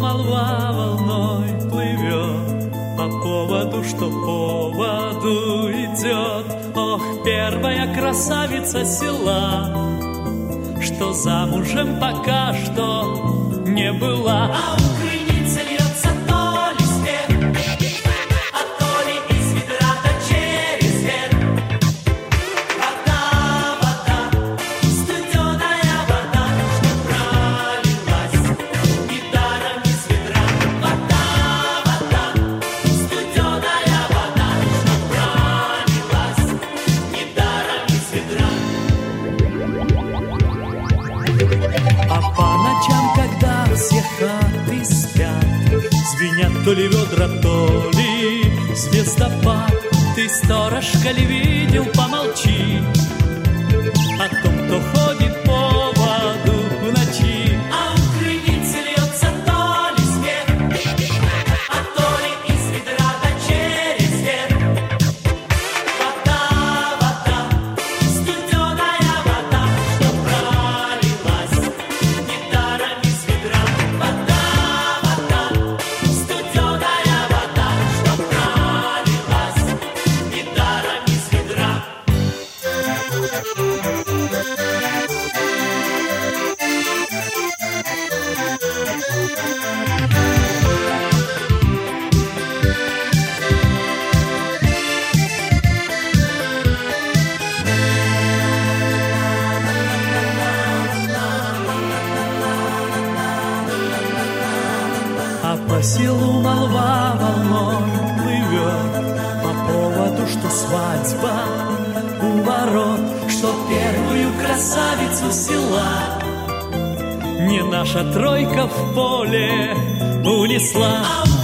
молва волной плывет по поводу, что поводу идет. Ох, первая красавица села, что замужем пока что не была. А у крыницы льется то ли снег, а то ли из ведра да через верх. Вода, вода, студеная вода, что пролилась недаром из ведра. Вода, вода, студеная вода, что пролилась недаром из ведра. А по ночам, когда все хаты спят, звенят то ли ведра, то ли звездопад. Ты, сторожка, ли видел, помолчи о том, кто ходит по воду в ночи. А у крыницы льется то ли снег, а то ли из ведра да через верх. Вода, вода, студеная вода, что пролилась недаром из ведра. Вода, вода, студеная вода, что пролилась недаром из ведра. А по селу молва волной плывет по поводу, что свадьба у ворот, что первую красавицу села не наша тройка в поле унесла. А у